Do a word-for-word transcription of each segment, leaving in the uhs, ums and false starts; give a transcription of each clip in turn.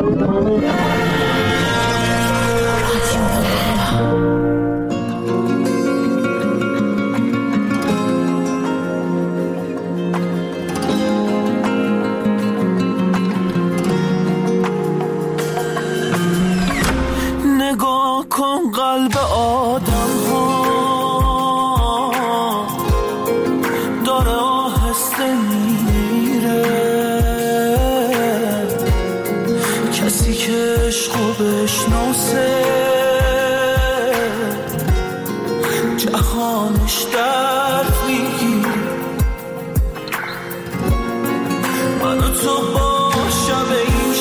قلب آدم ها داره آهسته میره، کسی که عشقو بشناسه جهانش درد میگیره. من و تو با شب این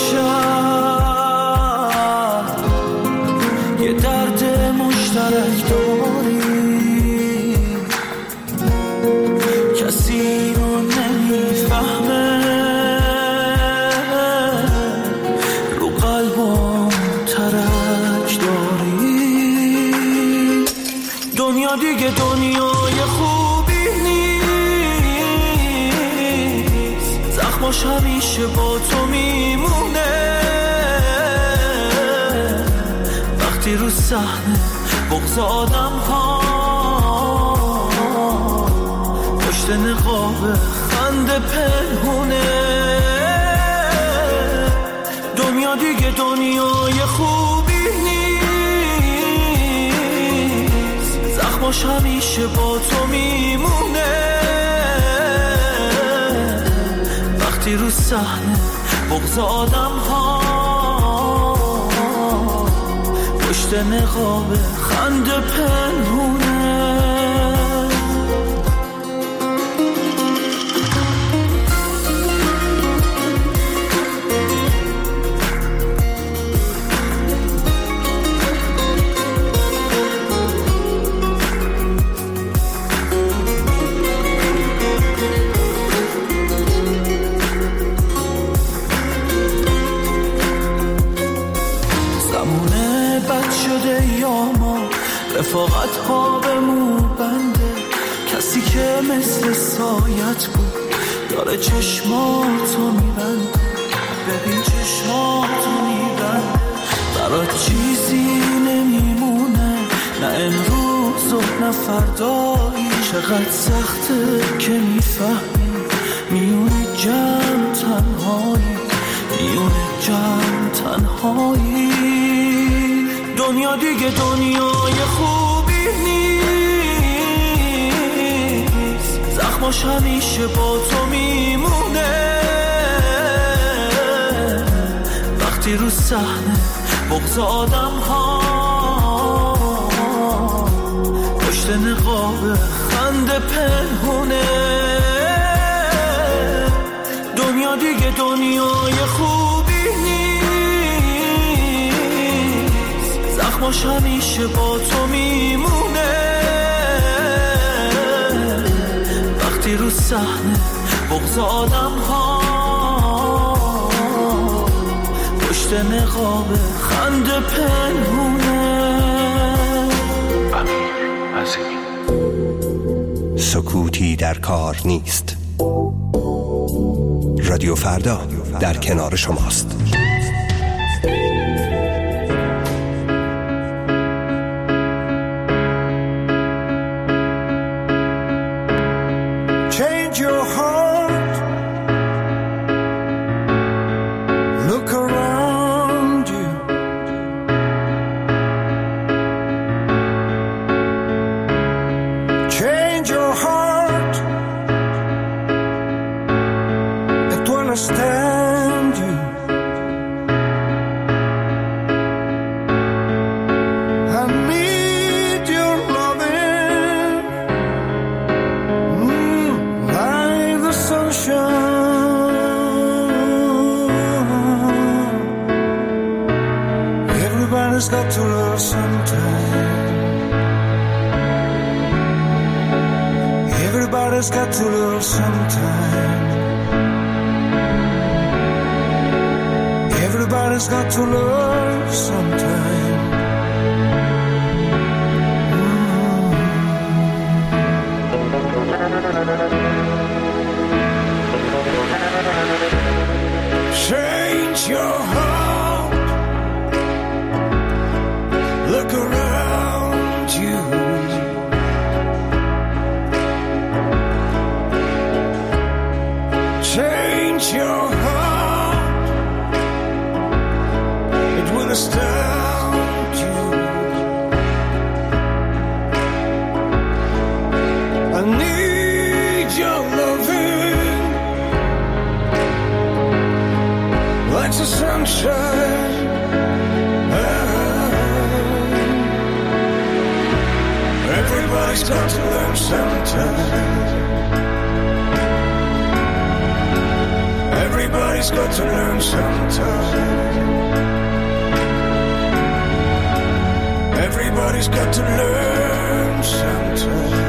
شب یه درد مشترک داریم، کسی رو نمیفهمه، رو قلبم ترک داریم. دنیا دیگه دنیای خوبی نیست، زخماش همیشه با تو میمونه. وقتی رو صحنه بغض آدم ها پشت نقاب خنده پنهونه. دنیا دیگه دنیای خوبی نیست، زخماش همیشه با تو میمونه. وقتی رو صحنه بغض آدم ها پشت نقاب خنده پنهونه. رفاقت ها به مو بنده، کسی که مثل سایت بود داره چشماتو میبنده. ببین چشماتو میبنده، برات چیزی نمیمونه، نه امروز و نه فردایی. چقدر سخته که میفهمی میونه جمع تنهایی، میونه جمع تنهایی. دنیا دیگه دنیای خوبی نیست، زخماش همیشه با تو میمونه. وقتی رو صحنه بغض آدم ها پشت نقاب خنده پنهونه. دنیا دیگه دنیای خوبی نیست، زخماش همیشه با تو میمونه. وقتی رو صحنه بغض آدم ها پشت نقاب خنده پنهونه. امیر عظیمی. سکوتی در کار نیست. رادیو فردا در کنار شماست. Everybody's got to love sometime. Everybody's got to love sometime. Everybody's got to love sometime. Mm. Change your heart. like the sunshine. Everybody's got to learn sometime. Everybody's got to learn sometime. Everybody's got to learn sometime.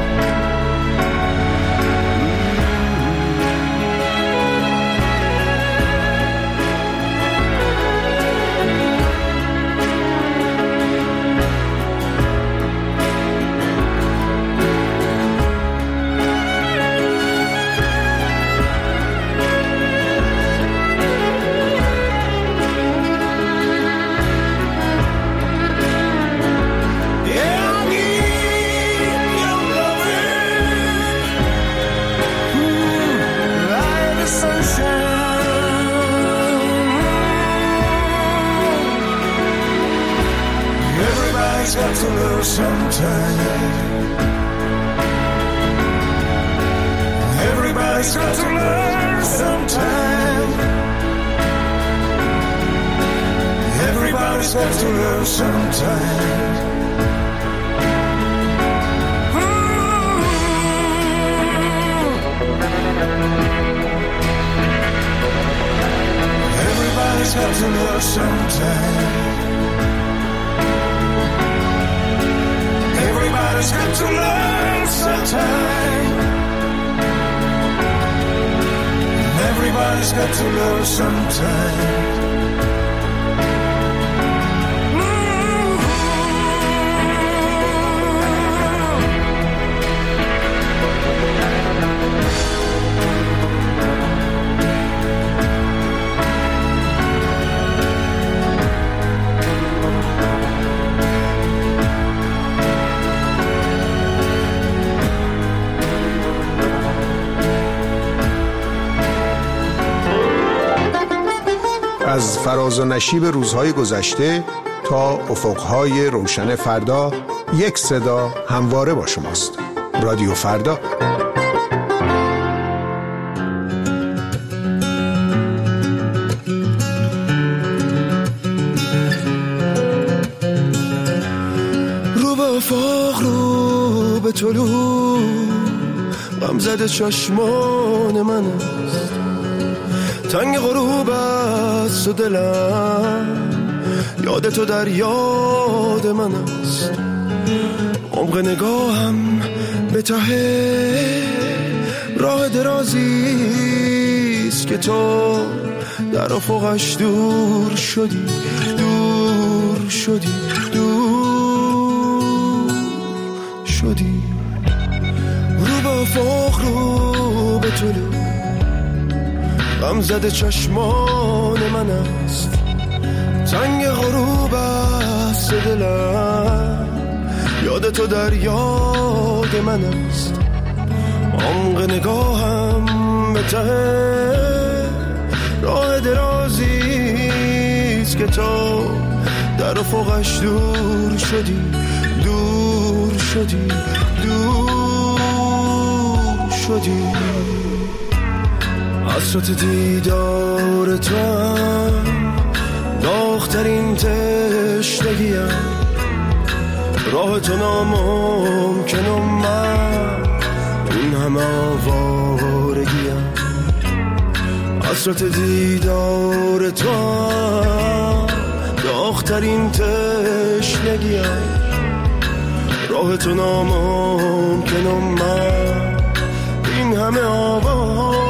Everybody's got to learn sometime. Everybody's got to learn sometime. Everybody's got to learn sometime. Everybody's got to learn sometime. Everybody's got to learn sometime. Everybody's got to learn sometime. از فراز و نشیب روزهای گذشته تا افقهای روشن فردا، یک صدا همواره با شماست. رادیو فردا. رو به افق، رو به طلوع، غم زده چشمان من است. تنگ غروب است و دلم یاد تو در یاد من است. عمق نگاهم به ته راه درازیست که تو در افقش دور شدی، دور شدی، دور شدی. رو به افق، رو به طلوع، غم زده چشمان من است. تنگ غروب است دلم یاد تو در یاد من است. عمق نگاهم به ته راه درازیست که تو در افقش دور شدی، دور شدی، دور شدی. حسرت دیدار تو هم داغ‌ترین تشنگیم. راه تو ناممکن و من این همه آوارگیم. حسرت دیدار تو هم داغ‌ترین تشنگیم. راه تو ناممکن و من این همه آوارگیم.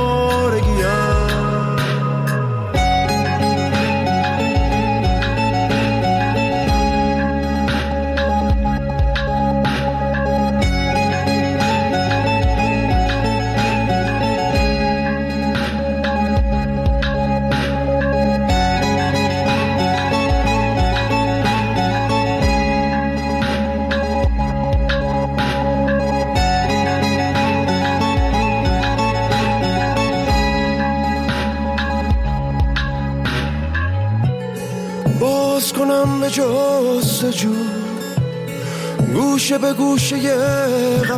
باز کنم به جستجو گوشه به گوشه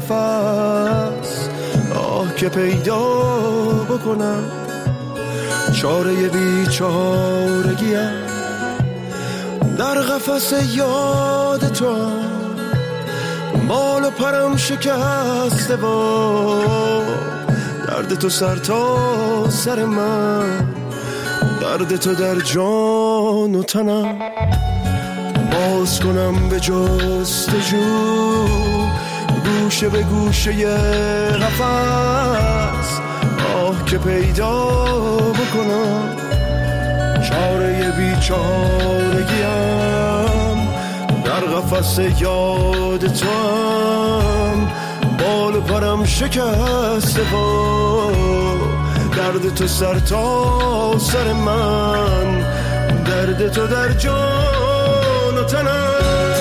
قفس، آه که پیدا بکنم چاره بیچارگیم در قفس یاد تو، بال و پرم شکسته و درد تو سر تا سر من، درد تو در جان و تنم. باز کنم به جستجو گوشه به گوشه قفس، آه که پیدا بکنم چاره بیچارگیم در قفس یاد تو هم، بال و پرم شکسته با درد تو سر تا سر من، درد تو در جان و تنم.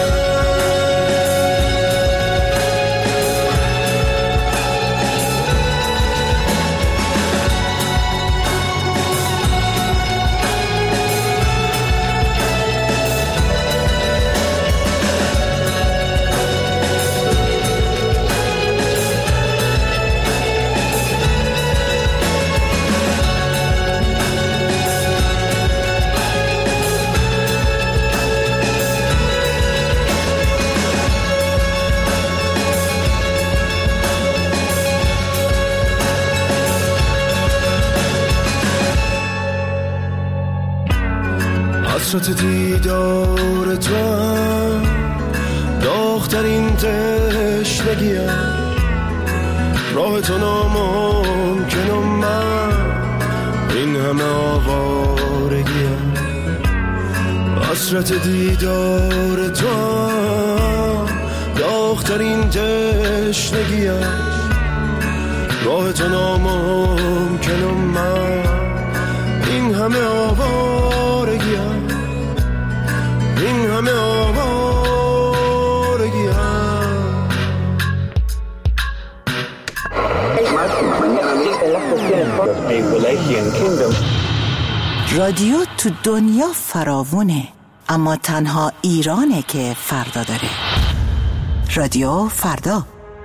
حسرت دیدار تو هم داغ‌ترین تشنگیم، راه تو ناممکنم من این همه آوارگیم. حسرت دیدار تو هم داغ‌ترین تشنگیم، راه تو ناممکنم من این همه آوارگیم، این همه آوارگی هم. رادیو تو دنیا فراوونه، اما تنها ایرانه که فردا داره. رادیو فردا.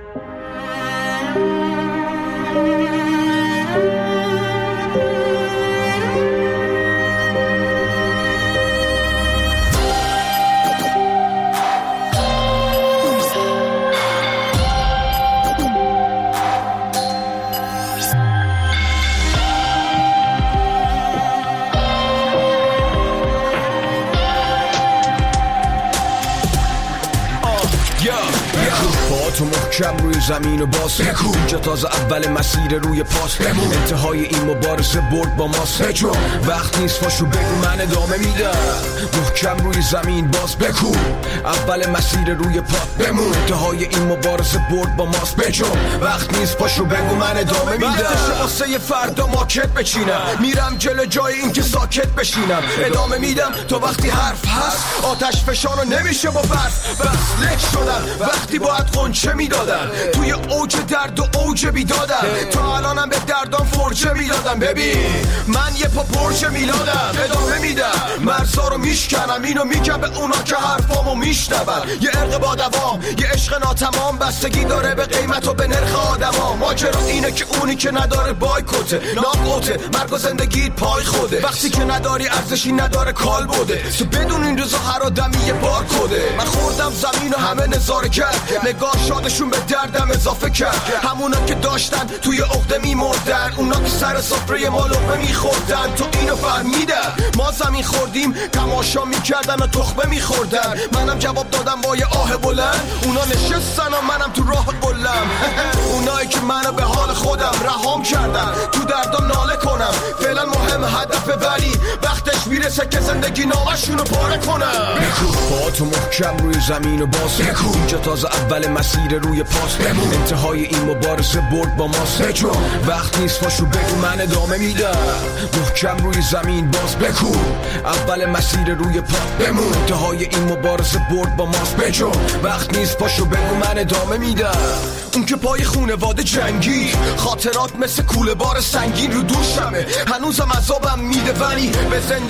تو محکم روی زمین و باز بکو، اینجا تازه اول مسیر روی پاس بمون، انتهای این مبارزه برد با ماست. بجو وقت نیست پاشو بگو من ادامه میدم، محکم روی زمین باز بکو، اول مسیر روی پاس بمون، انتهای این مبارزه برد با ماست. بجو وقت نیست پاشو بگو من ادامه میدم، وقتش واسه فردا ماکت بچینم، میرم جلو جای این که ساکت بشینم، ادامه میدم تا وقتی حرف هست، آتش فشانو نمیشه با برف، بس لک شدم وقتی باید قنچه میدادم، توی اوج درد و اوج بیدادم، تا الانم به دردام فرجه میدادم. ببین من یه پا پرچه میلادم، ادامه میدم مرزا رو میشکنم، اینو میگم به اونا که حرفامو میشنون، یه عرق با دوام، یه عشق ناتمام، بستگی داره به قیمت و به نرخ آدما، ماجرا اینه که اونی که نداره بایکوته، ناکوته، مرگ و زندگیت پای خوده، وقتی که نداری ارزشی نداره کال بوده، تو بدون این روزا هر آدمی یه بار کده. من خوردم زمین و همه نظاره کرد، نگاه شادشون به دردم اضافه کرد، همونا که داشتن توی عقده میمردن، اونا که سر سفره ما لقمه میخوردن، تو اینو فهمیدن ما زمین خوردیم، تماشا میکردن و تخمه میخوردن، منم جواب دادم با یه آه بلند، اونا نشستن و منم تو راه قلم، اونایی که منو به حال خودم رهام کردن، تو دردم ناله کنم، فعلا مهم هدفه، ولی وقتش میرسه که زندگی نامشونو پاره کنم. بکو با تو محکم روی زمین و باز بکو، اینجا تازه اول مسیر روی پاس بمون، انتهای این مبارزه برد با ماست. بجو وقت نیست پاشو بگو من ادامه میدم، محکم روی زمین باز بکو، اول مسیر روی پاس بمون، انتهای این مبارزه برد با ماست. بجو وقت نیست پاشو بگو من ادامه میدم، اون که پای خونواده جنگی، خاطرات مثل کوله بار سنگین رو دوشمه، هنوزم عذابم میده ولی به زنده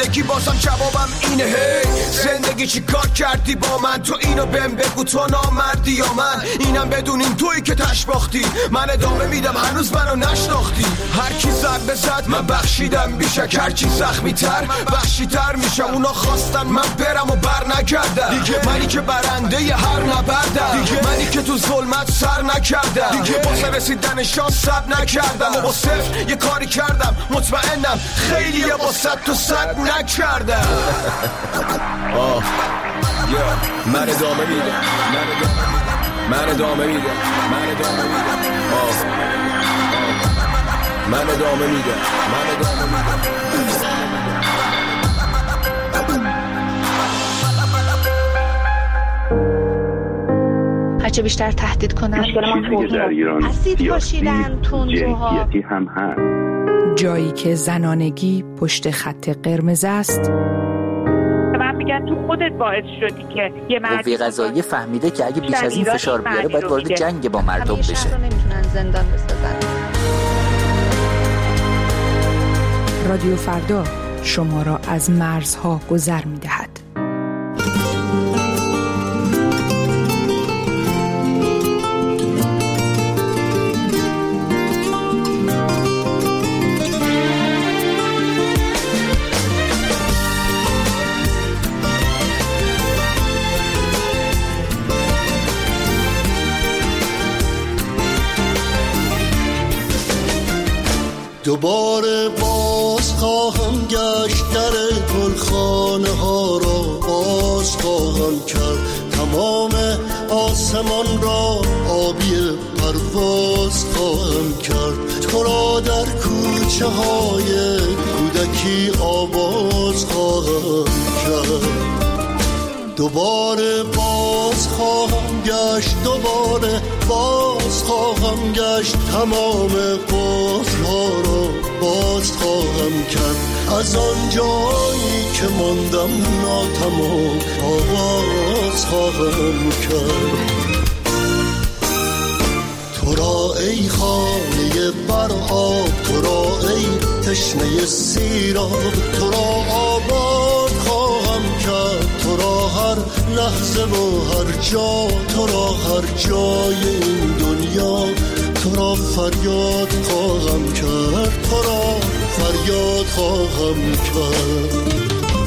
زندگی بازم جوابم اینه هی زندگی چی کار کردی با من تو اینو بهم بگو تو نامردی یا من اینم بدونین تویی که تش باختی من ادامه میدم هنوز منو نشناختی هر کی ضربه زد من بخشیدم بیشک هر کی زخمی تر بخشی تر میشم اونا خواستن من برم و بر نگردم دیگه منی که برنده ی هر نبردم دیگه منی که تو ظلمت سر نکردم دیگه واسه رسیدن شانس صبر نکردم و با صفر یه کاری کردم مطمئنم خیلی یه با صد تو صد نکردم آه من ادامه میدم من ادامه میدم من ادامه میدم آه من ادامه میدم من ادامه میدم هرچه بیشتر تهدید کنن در ایران اسید پاشیدن تندروها هم هست جایی که زنانگی پشت خط قرمز است من میگن تو خودت باعث شدی که یه مرد قوه قضاییه فهمیده که اگه بیش از این فشار بیاره باید وارد جنگ با مردم بشه همیشه رو نمیتونن زندان بسازن. رادیو فردا شما را از مرزها گذر می‌دهد. دوباره باز خواهم گشت در گلخانه ها را باز خواهم کرد تمام آسمان را آبی پرواز خواهم کرد تو را در کوچه های کودکی آواز خواهم کرد دوباره باز خواهم گشت دوباره باز خواهم گشت تمام قفل‌ها را باز خواهم کرد از آن جایی که ماندم ناتمام آواز خواهم کرد تو را ای خانه بر آب تو را ای تشنه سیراب تو را آباد خواهم کرد تو را هر لحظه و هر جا تو را هر جای این دنیا تو را فریاد خواهم کرد تو را فریاد خواهم کرد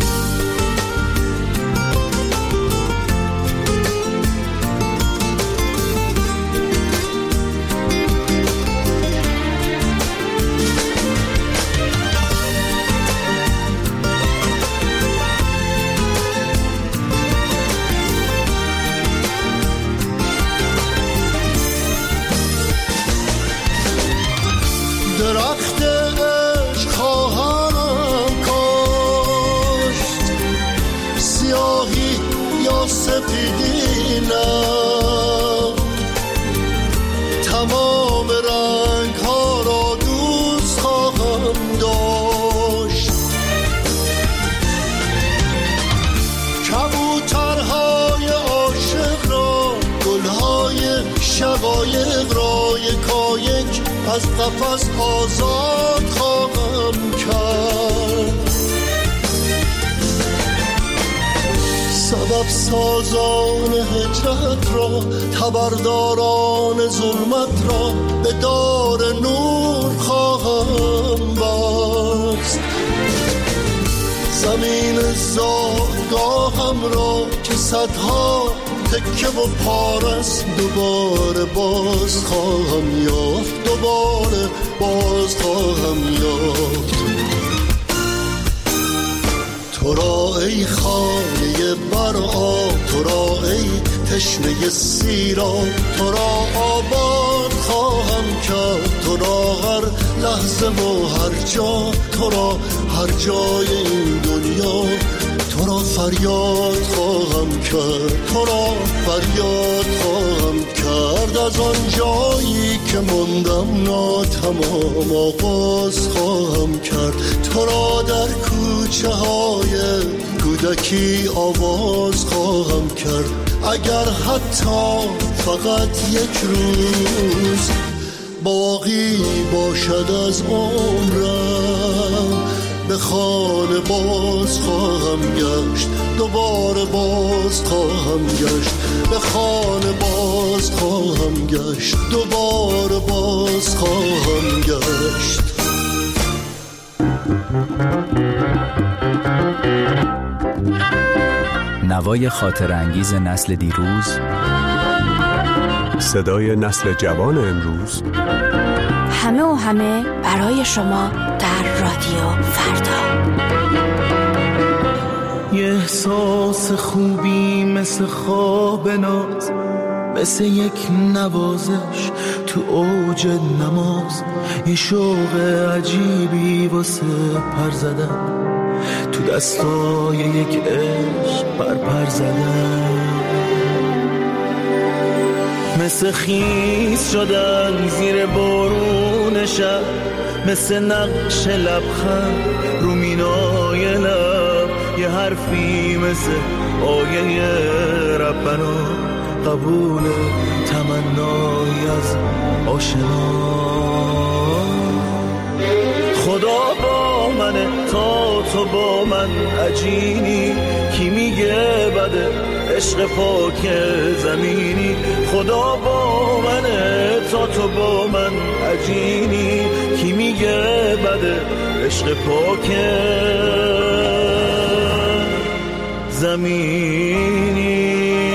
درخت عشق خواهم کاشت سیاهی یا سفیدی نه تمام رنگ ها را دوست خواهم داشت کبوترهای عاشق را گلهای شقایق را یکایک از قفس آزاد خواهم کرد سبب سازان هجرت را تبرداران ظلمت را به دار نور خواهم بست زمین زادگاهم را که صدها تکه و پارس دوباره باز خواهم یافت دوباره باز خواهم یافت تو را ای خانه بر آب تو را ای تشنه سیراب تو را آباد خواهم کرد تو را هر لحظه و هر جا تو را هر جای این دنیا تو را فریاد خواهم کرد تو را فریاد خواهم کرد از آن جایی که ماندم ناتمام آغاز خواهم کرد تو را در کوچه های کودکی آواز خواهم کرد اگر حتی فقط یک روز باقی باشد از عمرم به خانه باز خواهم گشت، دوباره باز خواهم گشت، به خانه باز خواهم گشت، دوباره باز خواهم گشت. نوای خاطر انگیز نسل دیروز، صدای نسل جوان امروز، همه و همه برای شما در رادیو فردا. یه احساس خوبی مثل خواب ناز، مثل یک نوازش تو اوج نماز، یه شوق عجیبی واسه پر زدن، تو دستای یک عشق بر پر زدن، مثل خیس شدن زیر بارون شب، مثل نقش لبخند رو مینای لب، یه حرفی مثل آیه ربنا، قبول تمنای از آشنا. خدا با منه تا تو با من عجینی، کی میگه بده عشق پاک زمینی. خدا با منه تا تو با من عجینی، کی میگه بده عشق پاک زمینی.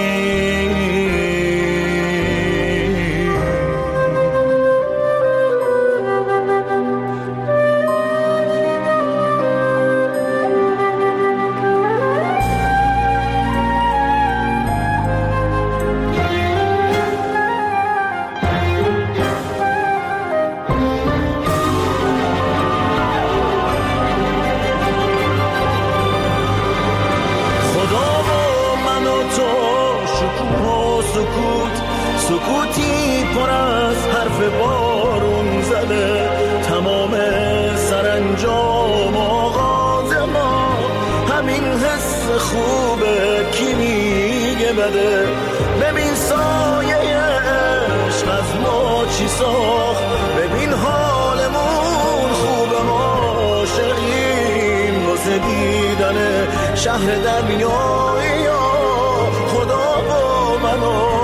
سکوتی پر از حرف بارون زده، تمام سرانجام آغاز ما همین حس خوبه، کی میگه بده. ببین سایه عشق از ما چی ساخت، ببین حالمون خوبه، ما عاشقیم واسه دیدن شهر دریایی. خدا با منو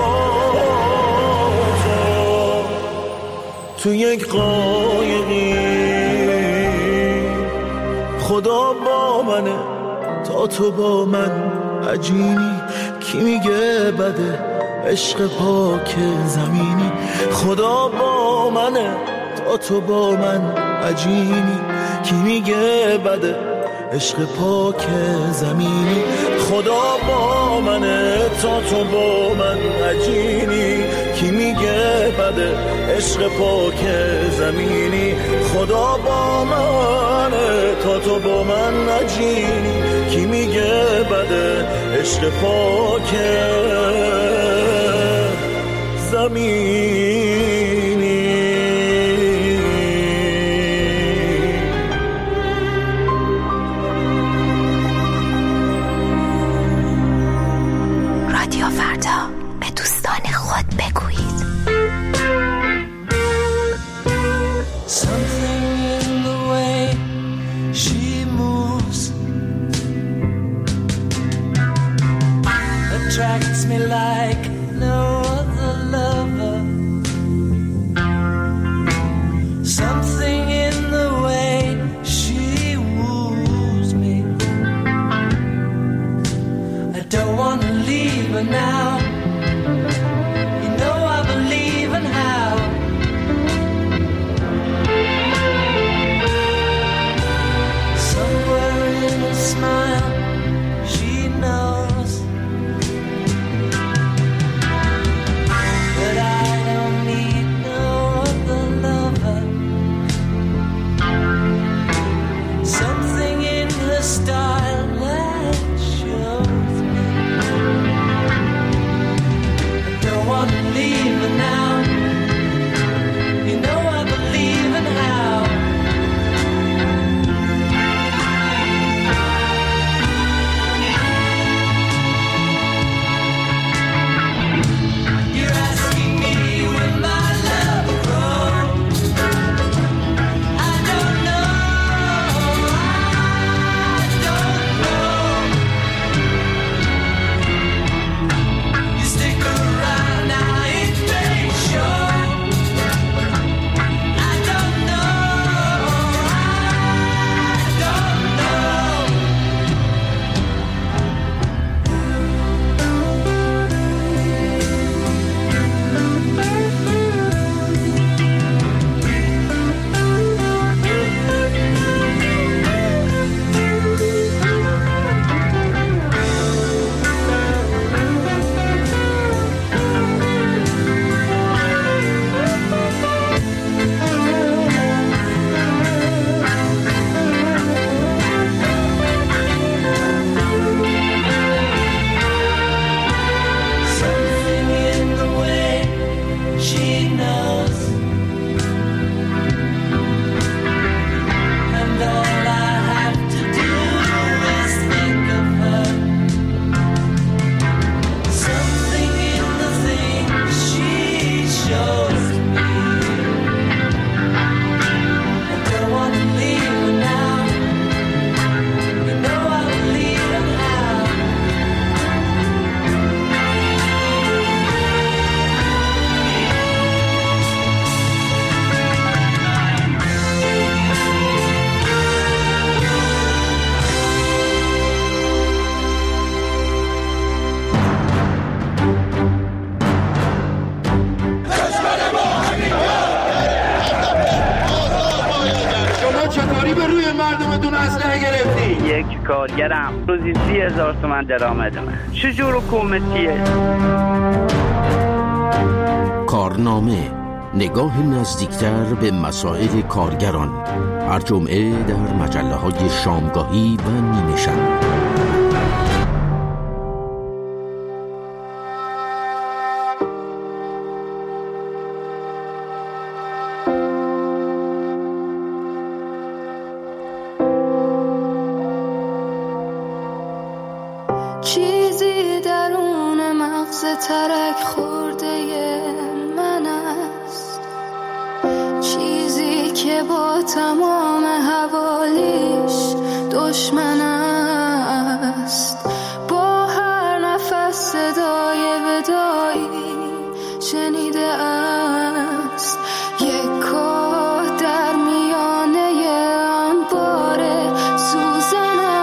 تو یک قایقی، خدا با منه تا تو با من عجینی، کی میگه بده عشق پاک زمینی. خدا با منه تا تو با من عجینی، کی میگه بده عشق پاک زمینی. خدا با منه تا تو با من عجینی، کی میگه بده عشق پاک زمینی. خدا با منه تا تو با من عجینی، کی میگه بده عشق پاک زمینی. رادیو فردا، به دوستان خود بگویید. Something in the way she moves attracts me like no other lover. Something in the way she woos me. I don't want to leave her now. You know I believe in how. Somewhere in a smile she knows that I don't need no other lover. Something in her style that shows me اسلحه گرفتی؟ یک کارگرم روزی سی هزار تومن درآمد من. چه جور حکومتیه؟ کارنامه، نگاه نزدیکتر به مسائل کارگران، هر جمعه در مجله های شامگاهی و نیمه شب. چیزی درون مغز ترک خورده من است، چیزی که با تمام حوالیش دشمن است، با هر نفس صدای ودایی شنیده است، یک کاه در میانه انبار سوزن است.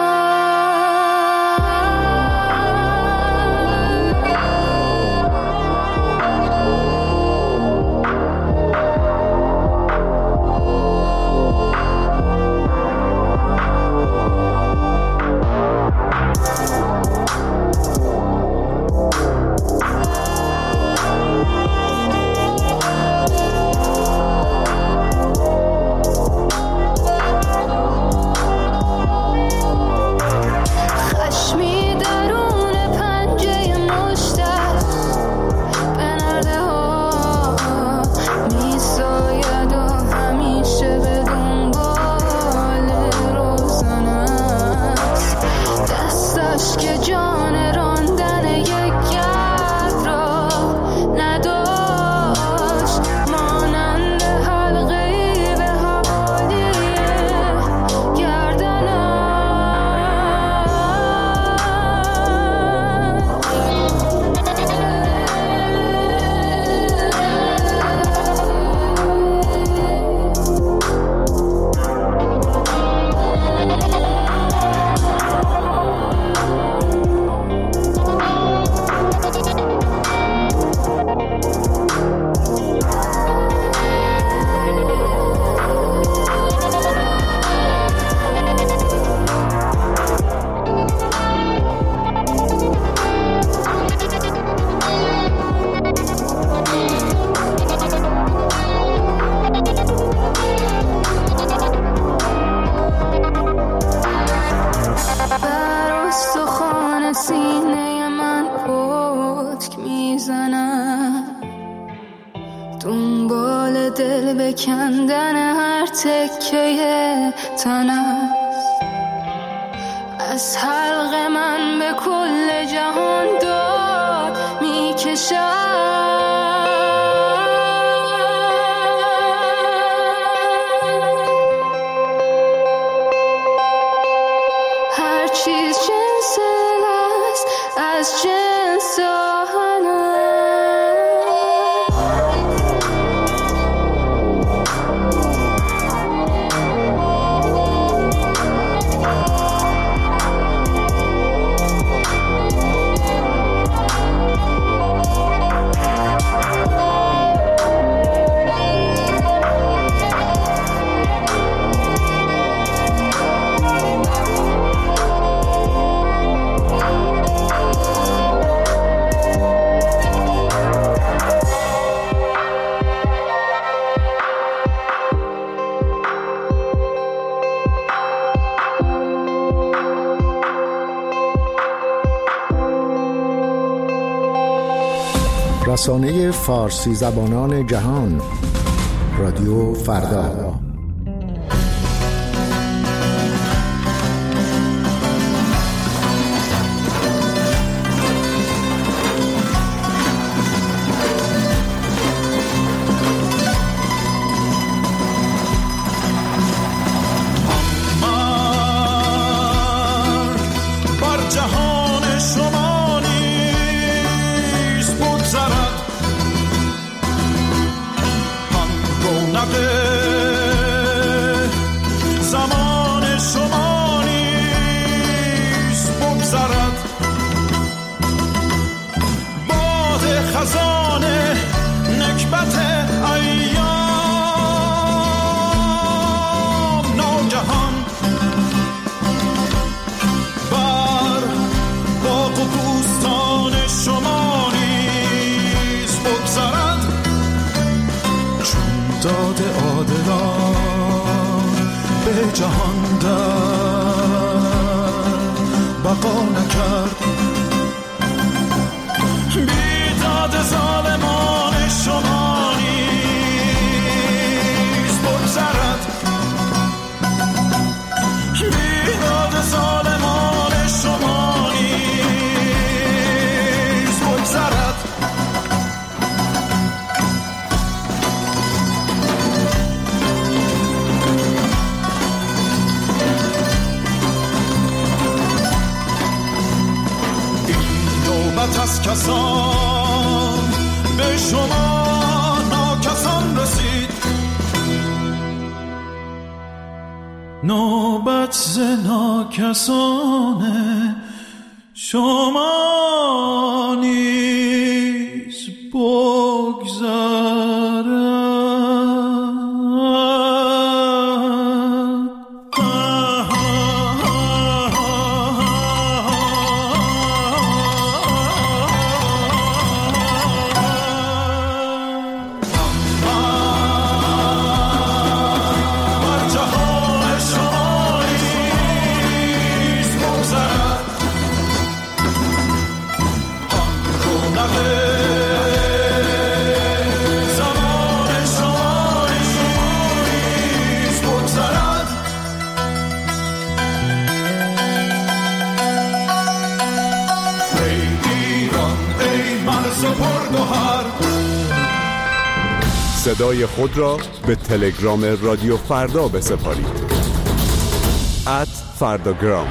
کندن هر تکه تن است، از حلق من به کل جهان داد می کشد. هر چیز جنس است از جنس آهن است. رسانه فارسی زبانان جهان، رادیو فردا. غفلت از کسان به شما ناکسان رسید. نوبت ز ناکسان شما نیز بگذرد. صدای خود را به تلگرام رادیو فردا بسپارید. ات فرداگرام.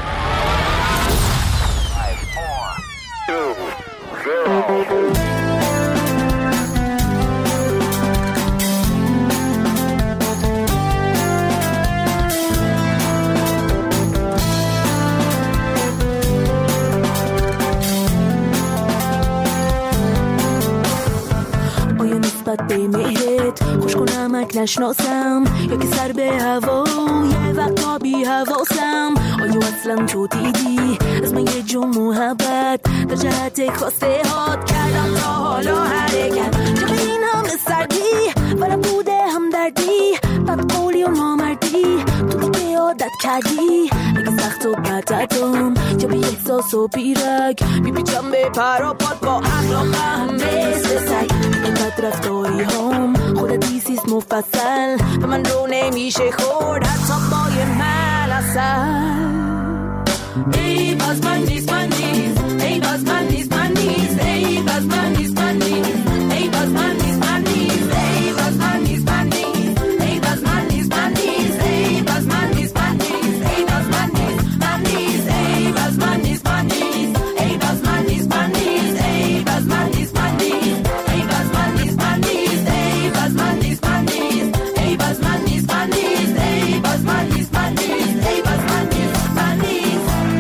به مهرت خوش کنمک نشناسم یا که سر به هوا یه وقتا بی حواسم. آیا اصلا تو دیدی از من یه جو محبت در جهت خواسته هات کردم تا حالا حرکت چه به این همه سردی و نبوده هم دردی بد قولی و نامردی تو دیگه عادت کردی اگه سخت و بدتم چه به احساس و بیرک میپیچم به پراپات با اخلاقم مثل سگ اینقدر رفتاری هم خودت دیسیست مفصل به من رو نمیشه خورد حتی با یه من اصل. ای باز من نیست من نیست ای باز من نیست من نیست ای باز من نیست من نیست ای باز من نیست من نیست ای باز من نیست من نیست ای باز من نیست من نیست ای باز من نیست من نیست ای باز من نیست من نیست ای باز من نیست من نیست ای باز من نیست من نیست ای باز من نیست من نیست ای باز من نیست من نیست ای باز من نیست من نیست ای باز من نیست من نیست ای باز من نیست من نیست ای باز من نیست من نیست.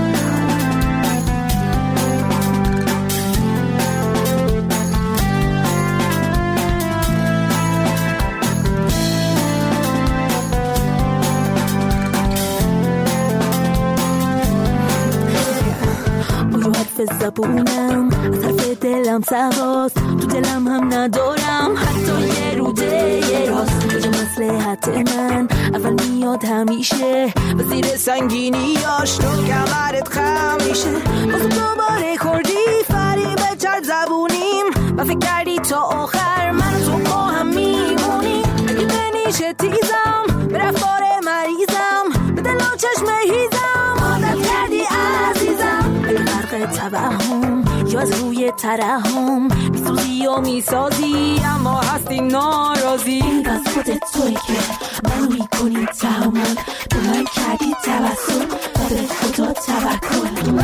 زبونم از حرف دلم سواست تو دلم هم ندارم حتی یه روده یه راست کجا مصلحت من اول میاد همیشه و زیر سنگینیاش تو کمرت خم میشه بازم دوباره خوردی فریب چرد زبونیم و فکر کردی تا آخر من تو با هم میمونیم اگه بنیشه تیزم به رفتار مریضم به دل و چشم هیزم عادت کردی عزیزم فرق توهم یا از روی ترحم میسوزی و میسازی اما هستی ناراضی از خودت توی که منو میکنی تحمل به من کردی توسل و به خدا توکل.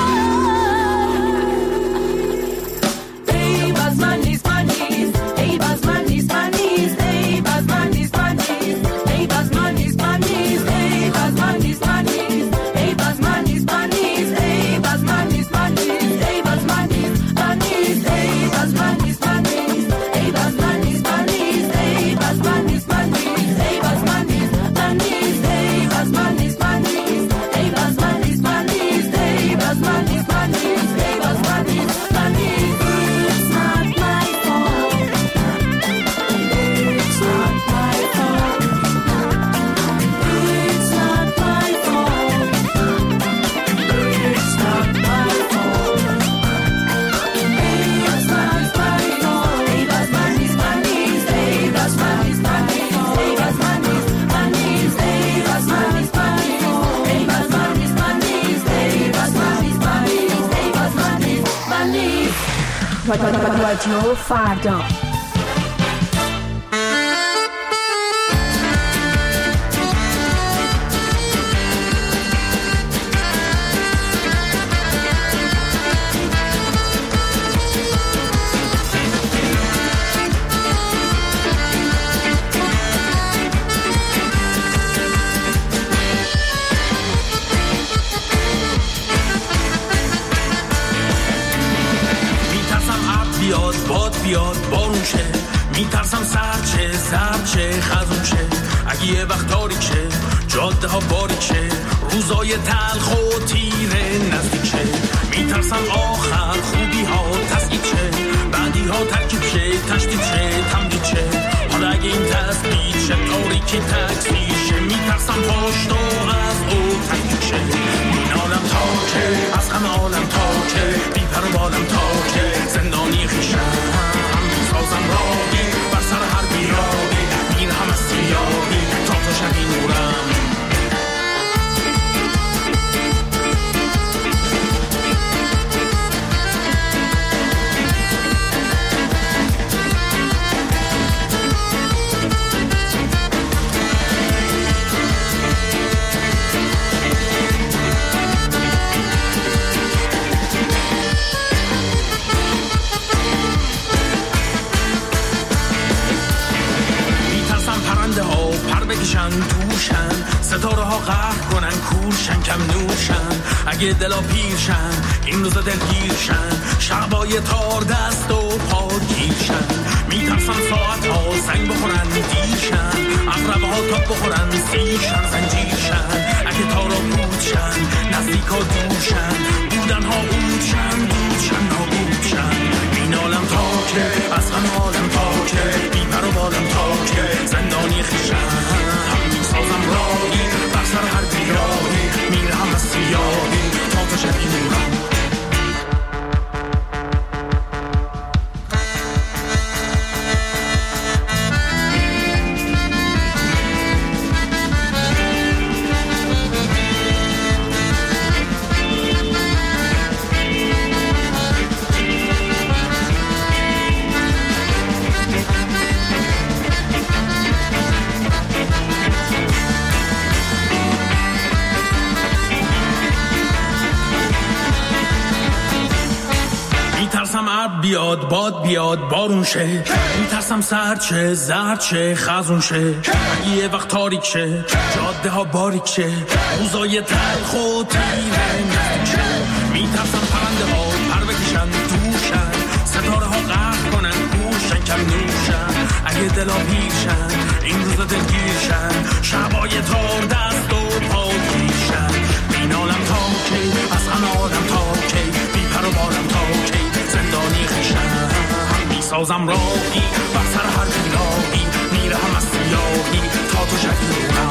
ای باز من نیست من نیست ای باز من نیست من نیست ای باز من نیست من نیست ای باز من نیست من نیست ای باز من نیست من نیست ای باز من نیست من نیست ای باز من نیست من نیست ای باز من نیست من نیست ای باز من نیست من نیست ای باز من نیست من نیست ای باز من نیست من نیست ای باز من نیست من نیست ای باز من نیست من نیست ای باز من نیست من نیست ای باز من نیست من نیست ای باز من نیست من نیست. It's not my fault. It's not my fault. It's not my fault. It's not my fault. It's not my fault. Ey bas man نیست من نیست ای باز من نیست من نیست ای باز من نیست من نیست ای باز من نیست من نیست ای باز من نیست من نیست ای باز من نیست من نیست ای باز من نیست من نیست. رادیو فردا. بیاد بارون شه، میترسم سرد شه زرد شه خزون شه. اگه یه وقت تاریک شه جاده ها باریک شه، روزای تلخ و تیره نزدیک شه. میترسم آخر خوبی ها تسکید شه، بعدی ها ترکیب شه تشدید شه تمدید شه. حالا اگه این تثبیت شه تاریکی تکثیر شه، میترسم پشت و از او تنگید شه. این عالم تا که از همه عالم تا که بی پر و بالم تا که زندانی خیشم هم میسازم راهی بر سر هر بیراهی، این هم از سیاهی تا تو شبی نورم. توشن ستاره ها قهر کنن کورشن کم نوشن. اگه دلا پیرشن این روزا دلگیرشن، شبای تار دست و پا گیرشن. میترسن ساعت ها زنگ بخورن دیرشن، اقربه ها تا بخورن سیرشن زنجیرشن. اگه تارا بودشن نزدیک ها دورشن، بودن ها بودشن بودشن نابودشن. این عالم تا که از غم عالم تا که بی پر و بالم تا که زندانی خیشن هم میسازم راهی بر سر هر بیراهی، میرم از سیاهی تا تو شبی نورم. میترسم عرب بیاد باد بیاد بارون شه، میترسم سرد شه زرد شه خزون شه. اگه یه وقت تاریک شه جاده ها باریک شه، روزای تلخ و تیره نزدیک شه. میترسم پرنده ها پر بکشن توشن، ستاره ها قهر کنن گوشن کم نوشن. اگه دلا پیرشن این روزا دلگیرشن، شبای تار دست و پا گیرشن. این عالم تا کی از غم عالم تا کی بی پر و بالم تا کی زندانی خیشم هم میسازم راهی بر سر هر بیراهی، میرم از سیاهی تا تو شبی نورم.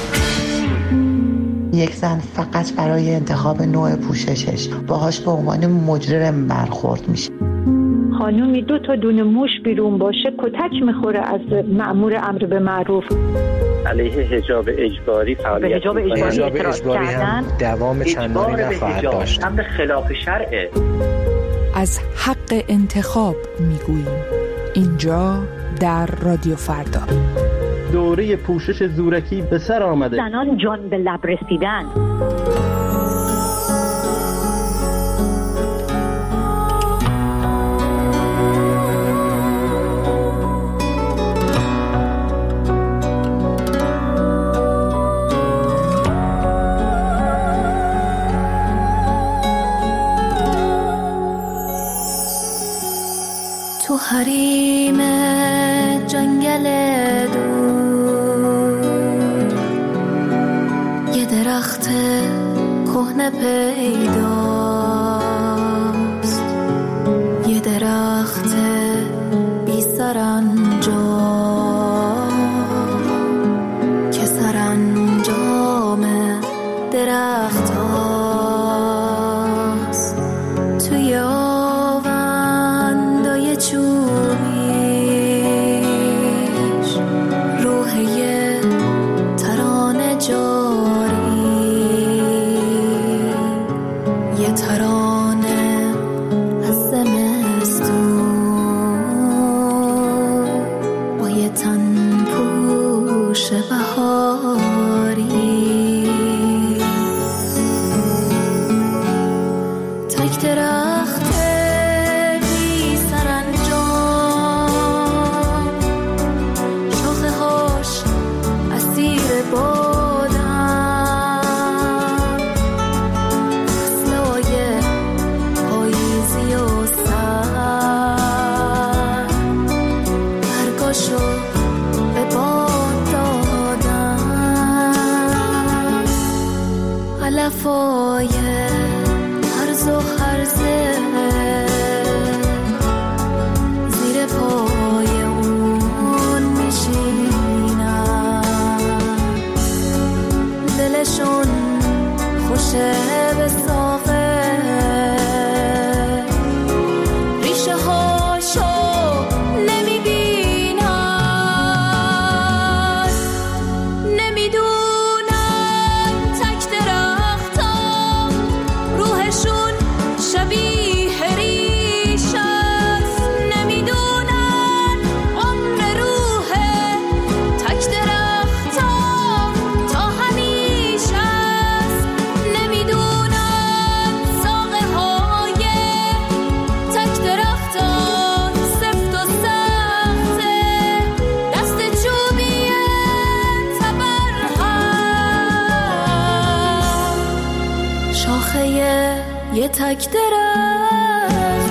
یک زن فقط برای انتخاب نوع پوششش باهاش به عنوان مجرم برخورد میشه. خانومی دو تا دونه موش بیرون باشه کتک میخوره از مأمور امر به معروف. علیه حجاب اجباری فعالیت حجاب اجباری, حجاب اجباری هم دوام چندانی نخواهد داشت. امر خلاف شرعه. از حق انتخاب میگوییم اینجا در رادیو فردا. دوره پوشش زورکی به سر آمده. زنان جان به لب رسیدن. تو حریم جنگل دور یه درخت کهنه پیداست، یه درخت بی سرانجام که سرانجام درخت هاست. توی آوندای چوبیش روحه ترانه جاری، یه ترانه از زمستون با یه تن پوش بهاری. تک درخت بی سرانجام، شاخه هاش اسیر بادن، فصلای پاییزی و سر میشه به ساقه ریشه هاشو نمیبینن نمیدونن تک درختا روحشون شبیه ریش است نمیدونن عمر روح تک درختا تا همیشه است نمیدونن ساقه های تک درختان سفت و سخته دست چوبی تبرهم شاخه یه تک درخت